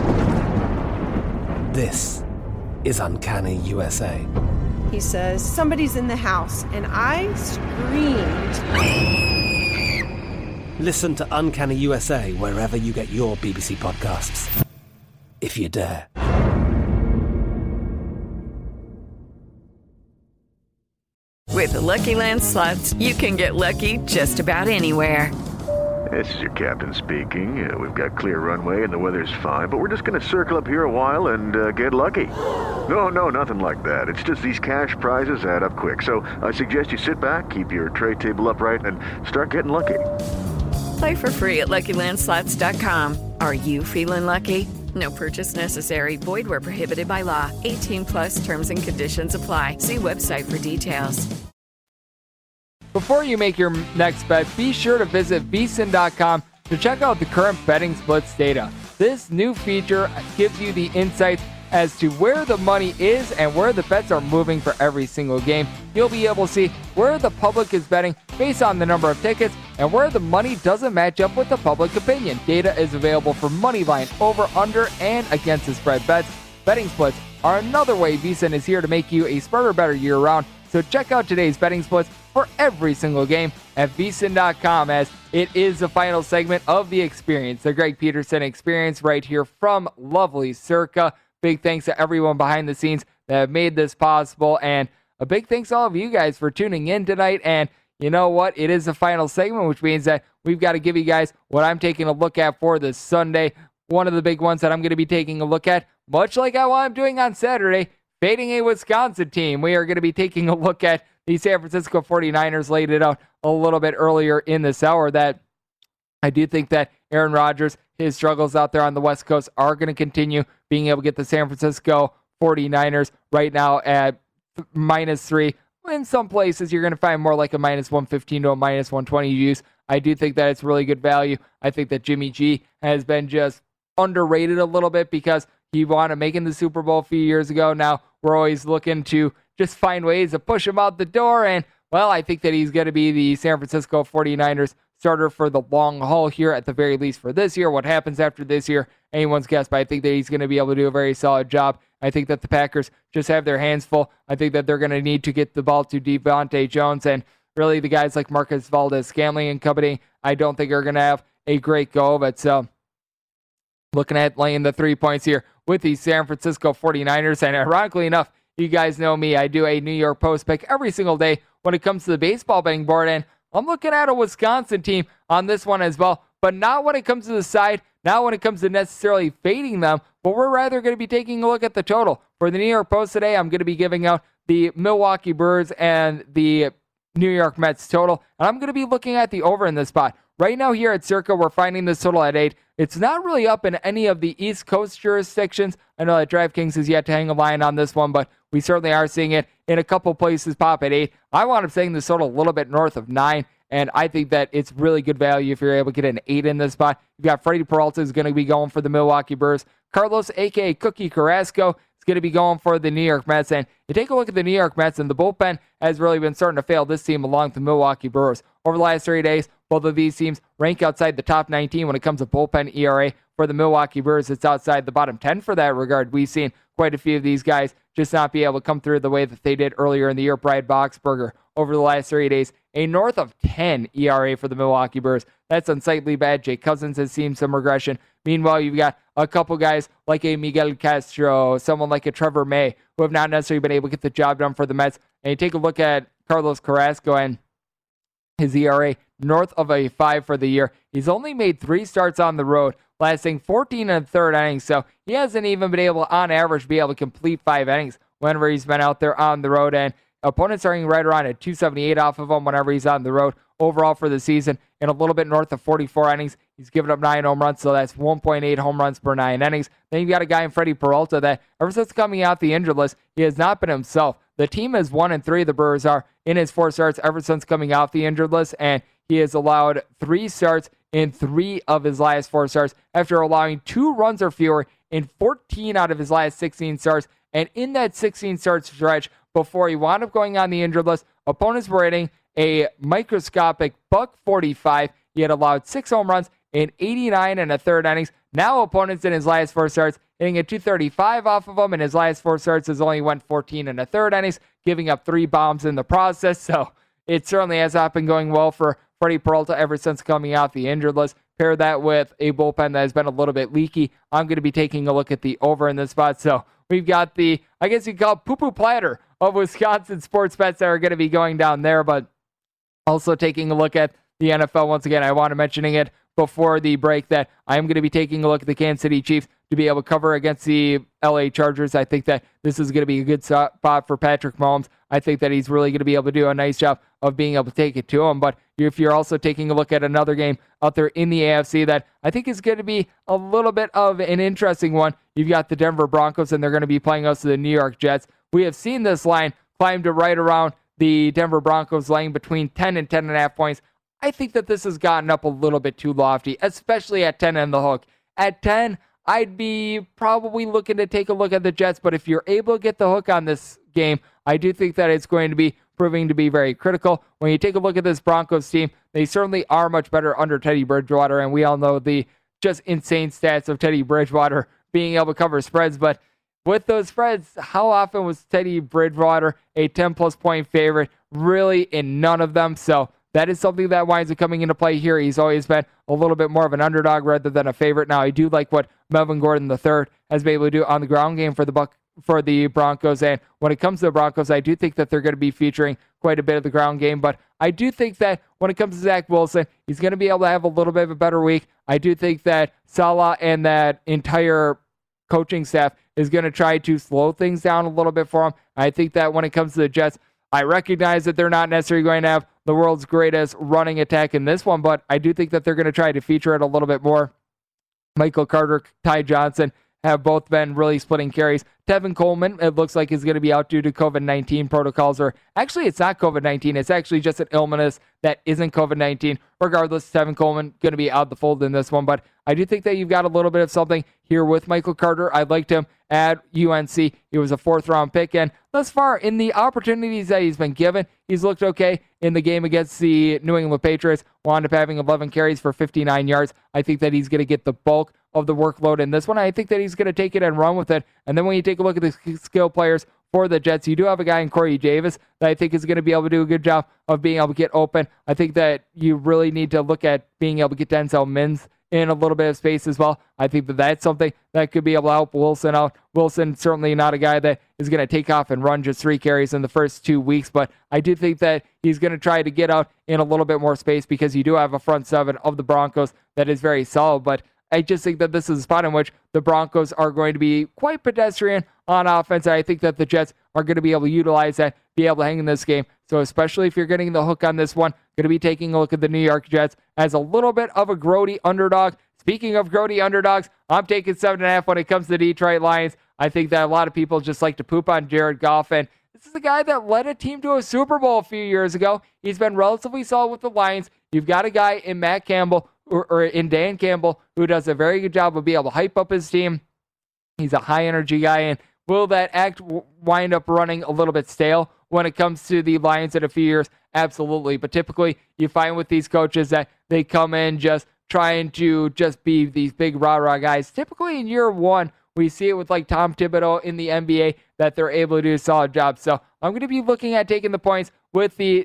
This is Uncanny USA. He says, somebody's in the house, and I screamed. Listen to Uncanny USA wherever you get your BBC podcasts, if you dare. With the Lucky Land Slots, you can get lucky just about anywhere. This is your captain speaking. We've got clear runway and the weather's fine, but we're just going to circle up here a while and get lucky. No, nothing like that. It's just these cash prizes add up quick. So I suggest you sit back, keep your tray table upright, and start getting lucky. Play for free at LuckyLandSlots.com. Are you feeling lucky? No purchase necessary. Void where prohibited by law. 18 plus terms and conditions apply. See website for details. Before you make your next bet, be sure to visit VSiN.com to check out the current betting splits data. This new feature gives you the insights as to where the money is and where the bets are moving for every single game. You'll be able to see where the public is betting based on the number of tickets and where the money doesn't match up with the public opinion. Data is available for money line, over, under, and against the spread bets. Betting splits are another way VSiN is here to make you a smarter, better year-round. So check out today's betting splits for every single game at VSiN.com, as it is the final segment of the experience, the Greg Peterson experience, right here from lovely Circa. Big thanks to everyone behind the scenes that have made this possible, and a big thanks to all of you guys for tuning in tonight. And you know what? It is the final segment, which means that we've got to give you guys what I'm taking a look at for this Sunday. One of the big ones that I'm going to be taking a look at, much like how I'm doing on Saturday, fading a Wisconsin team. We are going to be taking a look at the San Francisco 49ers. Laid it out a little bit earlier in this hour that I do think that Aaron Rodgers, his struggles out there on the West Coast are going to continue, being able to get the San Francisco 49ers right now at -3. In some places, you're going to find more like a -115 to a -120 use. I do think that it's really good value. I think that Jimmy G has been just underrated a little bit because he wound up making the Super Bowl a few years ago. Now we're always looking to just find ways to push him out the door. And, well, I think that he's going to be the San Francisco 49ers starter for the long haul here, at the very least for this year. What happens after this year, anyone's guess, but I think that he's going to be able to do a very solid job. I think that the Packers just have their hands full. I think that they're going to need to get the ball to Devontae Jones, and really the guys like Marcus Valdes-Scantling and company, I don't think are going to have a great go of it. So looking at laying the 3 points here with the San Francisco 49ers, and ironically enough, you guys know me, I do a New York Post pick every single day when it comes to the baseball betting board, and I'm looking at a Wisconsin team on this one as well, but not when it comes to the side, not when it comes to necessarily fading them, but we're rather going to be taking a look at the total. For the New York Post today, I'm going to be giving out the Milwaukee Brewers and the New York Mets total, and I'm going to be looking at the over in this spot. Right now here at Circa, we're finding this total at 8. It's not really up in any of the East Coast jurisdictions. I know that DraftKings has yet to hang a line on this one, but we certainly are seeing it in a couple places pop at 8. I wound up saying this total a little bit north of 9, and I think that it's really good value if you're able to get an 8 in this spot. You've got Freddie Peralta is going to be going for the Milwaukee Brewers. Carlos, a.k.a. Cookie Carrasco, is going to be going for the New York Mets. And you take a look at the New York Mets, and the bullpen has really been starting to fail this team along with the Milwaukee Brewers. Over the last 3 days, both of these teams rank outside the top 19 when it comes to bullpen ERA. For the Milwaukee Brewers, it's outside the bottom 10 for that regard. We've seen quite a few of these guys just not be able to come through the way that they did earlier in the year. Brad Boxberger, over the last 3 days, a north of 10 ERA for the Milwaukee Brewers. That's unsightly bad. Jake Cousins has seen some regression. Meanwhile, you've got a couple guys like a Miguel Castro, someone like a Trevor May, who have not necessarily been able to get the job done for the Mets. And you take a look at Carlos Carrasco and his ERA north of a 5 for the year. He's only made 3 starts on the road. lasting 14 1/3 innings. So he hasn't even been able, on average, be able to complete 5 innings whenever he's been out there on the road. And opponents are right around at 278 off of him whenever he's on the road. Overall for the season, in a little bit north of 44 innings, he's given up 9 home runs, so that's 1.8 home runs per 9 innings. Then you've got a guy in Freddie Peralta that, ever since coming out the injured list, he has not been himself. The team is 1-3, the Brewers are, in his 4 starts ever since coming out the injured list, and he has allowed 3 starts in 3 of his last 4 starts after allowing 2 runs or fewer in 14 out of his last 16 starts. And in that 16-start stretch, before he wound up going on the injured list, opponents were hitting a microscopic .145. He had allowed 6 home runs in 89 1/3 innings. Now opponents in his last 4 starts hitting a .235 off of him. In his last 4 starts has only went 14 1/3 innings, giving up 3 bombs in the process. So it certainly has not been going well for Freddie Peralta ever since coming out the injured list. Pair that with a bullpen that has been a little bit leaky. I'm going to be taking a look at the over in this spot. So we've got the, I guess you call it poo-poo platter of Wisconsin sports bets that are going to be going down there. But also taking a look at the NFL once again. I want to mentioning it before the break that I am going to be taking a look at the Kansas City Chiefs to be able to cover against the LA Chargers. I think that this is going to be a good spot for Patrick Mahomes. I think that he's really going to be able to do a nice job of being able to take it to him. But if you're also taking a look at another game out there in the AFC that I think is going to be a little bit of an interesting one, you've got the Denver Broncos, and they're going to be playing us to the New York Jets. We have seen this line climb to right around the Denver Broncos, laying between 10 and 10.5 points. I think that this has gotten up a little bit too lofty, especially at 10 and the hook. At 10, I'd be probably looking to take a look at the Jets, but if you're able to get the hook on this game, I do think that it's going to be proving to be very critical. When you take a look at this Broncos team, they certainly are much better under Teddy Bridgewater, and we all know the just insane stats of Teddy Bridgewater being able to cover spreads. But with those spreads, how often was Teddy Bridgewater a 10-plus point favorite? Really, in none of them. So that is something that winds up coming into play here. He's always been a little bit more of an underdog rather than a favorite. Now, I do like what Melvin Gordon III has been able to do on the ground game for the Broncos. And when it comes to the Broncos, I do think that they're going to be featuring quite a bit of the ground game. But I do think that when it comes to Zach Wilson, he's going to be able to have a little bit of a better week. I do think that Saleh and that entire coaching staff is going to try to slow things down a little bit for him. I think that when it comes to the Jets, I recognize that they're not necessarily going to have the world's greatest running attack in this one, but I do think that they're going to try to feature it a little bit more. Michael Carter, Ty Johnson have both been really splitting carries. Tevin Coleman, it looks like, is going to be out due to COVID-19 protocols. Or actually, it's not COVID-19. It's actually just an illness that isn't COVID-19. Regardless, Tevin Coleman going to be out the fold in this one. But I do think that you've got a little bit of something here with Michael Carter. I liked him at UNC. He was a 4th-round pick. And thus far, in the opportunities that he's been given, he's looked okay. In the game against the New England Patriots, wound up having 11 carries for 59 yards. I think that he's going to get the bulk of the workload in this one. I think that he's going to take it and run with it. And then when you take a look at the skill players for the Jets, you do have a guy in Corey Davis that I think is going to be able to do a good job of being able to get open. I think that you really need to look at being able to get Denzel Mims in a little bit of space as well. I think that that's something that could be able to help Wilson out. Wilson certainly not a guy that is going to take off and run just 3 carries in the first 2 weeks, but I do think that he's going to try to get out in a little bit more space because you do have a front 7 of the Broncos that is very solid. But I just think that this is a spot in which the Broncos are going to be quite pedestrian on offense. And I think that the Jets are going to be able to utilize that, be able to hang in this game. So especially if you're getting the hook on this one, going to be taking a look at the New York Jets as a little bit of a grody underdog. Speaking of grody underdogs, I'm taking 7.5 when it comes to the Detroit Lions. I think that a lot of people just like to poop on Jared Goff, and this is the guy that led a team to a Super Bowl a few years ago. He's been relatively solid with the Lions. You've got a guy in Matt Campbell, or in Dan Campbell, who does a very good job of being able to hype up his team. He's a high-energy guy, and will that act wind up running a little bit stale when it comes to the Lions in a few years? Absolutely. But typically, you find with these coaches that they come in just trying to just be these big rah-rah guys. Typically in year 1, we see it with like Tom Thibodeau in the NBA that they're able to do a solid job. So I'm going to be looking at taking the points with the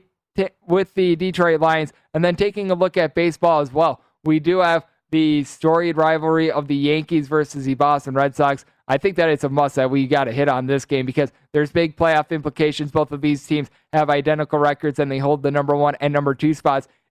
Detroit Lions, and then taking a look at baseball as well. We do have the storied rivalry of the Yankees versus the Boston Red Sox. I think that it's a must that we got to hit on this game because there's big playoff implications. Both of these teams have identical records, and they hold the number 1 and number 2 spots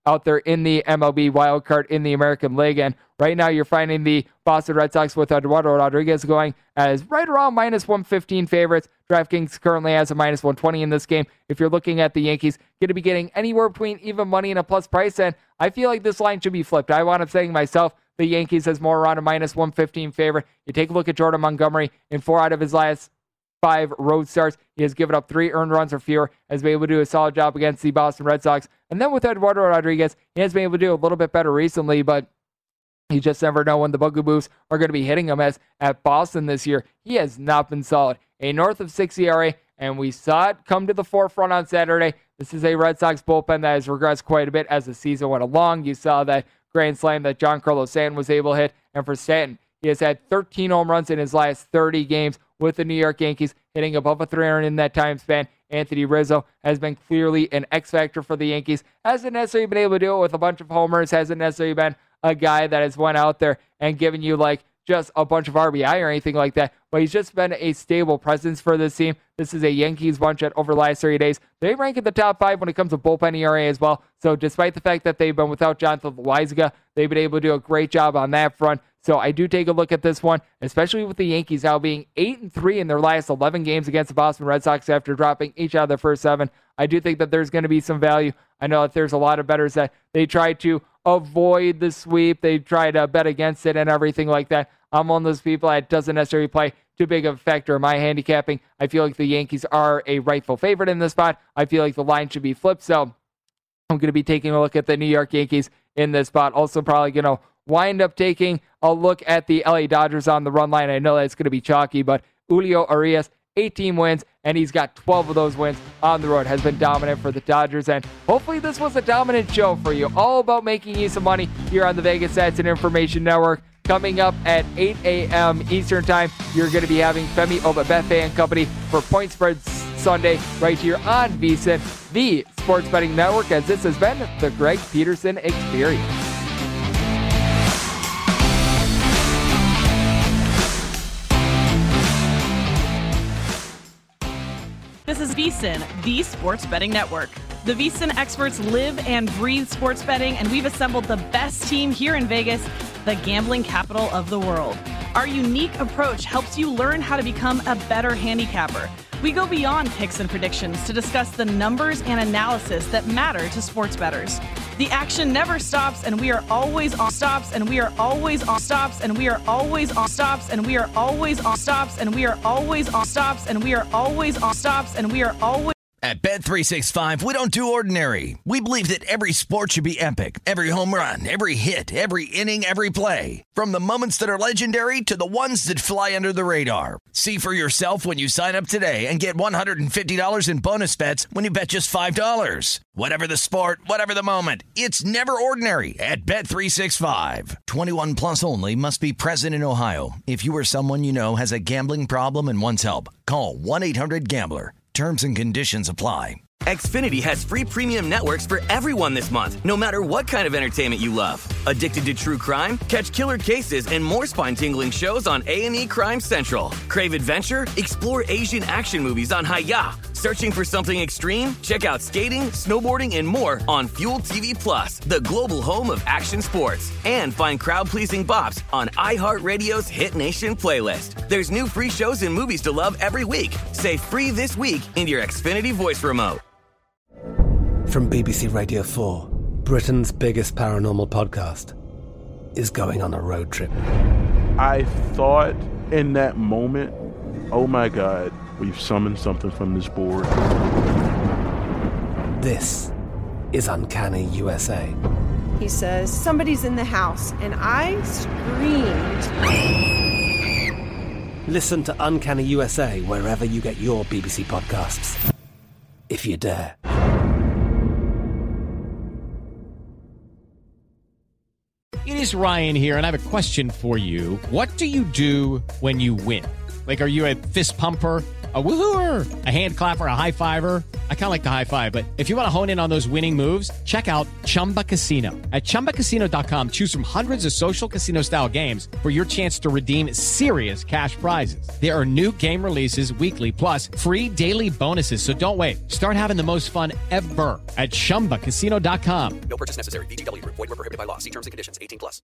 out there in the MLB wild card in the American League. And right now you're finding the Boston Red Sox with Eduardo Rodriguez going as right around minus 115 favorites. DraftKings currently has a minus 120 in this game. If you're looking at the Yankees, going to be getting anywhere between even money and a plus price. And I feel like this line should be flipped. I wound up saying myself, the Yankees has more around a minus 115 favorite. You take a look at Jordan Montgomery in 4 out of his last 5 road starts. He has given up 3 earned runs or fewer, has been able to do a solid job against the Boston Red Sox. And then with Eduardo Rodriguez, he has been able to do a little bit better recently, but you just never know when the Bugaboos are going to be hitting him, as at Boston this year, he has not been solid. A north of 6 ERA, and we saw it come to the forefront on Saturday. This is a Red Sox bullpen that has regressed quite a bit as the season went along. You saw that grand slam that Giancarlo Stanton was able to hit, and for Stanton, he has had 13 home runs in his last 30 games with the New York Yankees, hitting above a 300 in that time span. Anthony Rizzo has been clearly an X factor for the Yankees. Hasn't necessarily been able to do it with a bunch of homers. Hasn't necessarily been a guy that has went out there and given you like just a bunch of RBI or anything like that. But he's just been a stable presence for this team. This is a Yankees bunch that over the last 30 days, they rank in the top 5 when it comes to bullpen ERA as well. So despite the fact that they've been without Jonathan Loaisiga, they've been able to do a great job on that front. So I do take a look at this one, especially with the Yankees now being 8-3 in their last 11 games against the Boston Red Sox after dropping each out of their first 7. I do think that there's going to be some value. I know that there's a lot of bettors that they try to avoid the sweep. They try to bet against it and everything like that. I'm one of those people that doesn't necessarily play too big of a factor in my handicapping. I feel like the Yankees are a rightful favorite in this spot. I feel like the line should be flipped. So I'm going to be taking a look at the New York Yankees in this spot. Also probably going to wind up taking a look at the LA Dodgers on the run line. I know that it's going to be chalky, but Julio Urias, 18 wins, and he's got 12 of those wins on the road. Has been dominant for the Dodgers, and hopefully this was a dominant show for you. All about making you some money here on the Vegas Stats and Information Network. Coming up at 8 a.m. Eastern Time, you're going to be having Femi Obabefe and company for Point Spread Sunday right here on VSiN, the Sports Betting Network, as this has been the Greg Peterson Experience. This is VSiN, the Sports Betting Network. The VSiN experts live and breathe sports betting, and we've assembled the best team here in Vegas, the gambling capital of the world. Our unique approach helps you learn how to become a better handicapper. We go beyond picks and predictions to discuss the numbers and analysis that matter to sports bettors. The action never stops, and we are always on stops, and we are always on stops, and we are always on stops, and we are always on stops, and we are always on stops, and we are always on stops, and we are always. At Bet365, we don't do ordinary. We believe that every sport should be epic. Every home run, every hit, every inning, every play. From the moments that are legendary to the ones that fly under the radar. See for yourself when you sign up today and get $150 in bonus bets when you bet just $5. Whatever the sport, whatever the moment, it's never ordinary at Bet365. 21 plus only. Must be present in Ohio. If you or someone you know has a gambling problem and wants help, call 1-800-GAMBLER. Terms and conditions apply. Xfinity has free premium networks for everyone this month, no matter what kind of entertainment you love. Addicted to true crime? Catch killer cases and more spine-tingling shows on A&E Crime Central. Crave adventure? Explore Asian action movies on Hi-YAH. Searching for something extreme? Check out skating, snowboarding, and more on Fuel TV Plus, the global home of action sports. And find crowd-pleasing bops on iHeartRadio's Hit Nation playlist. There's new free shows and movies to love every week. Say free this week in your Xfinity voice remote. From BBC Radio 4, Britain's biggest paranormal podcast is going on a road trip. I thought in that moment, oh my God, we've summoned something from this board. This is Uncanny USA. He says, somebody's in the house, and I screamed. Listen to Uncanny USA wherever you get your BBC podcasts, if you dare. It is Ryan here, and I have a question for you. What do you do when you win? Like, are you a fist pumper, a woohooer, a hand clapper, a high fiver? I kind of like the high five, but if you want to hone in on those winning moves, check out Chumba Casino. At ChumbaCasino.com, choose from hundreds of social casino-style games for your chance to redeem serious cash prizes. There are new game releases weekly, plus free daily bonuses. So don't wait. Start having the most fun ever at ChumbaCasino.com. No purchase necessary. VGW. Void where prohibited by law. See terms and conditions. 18+.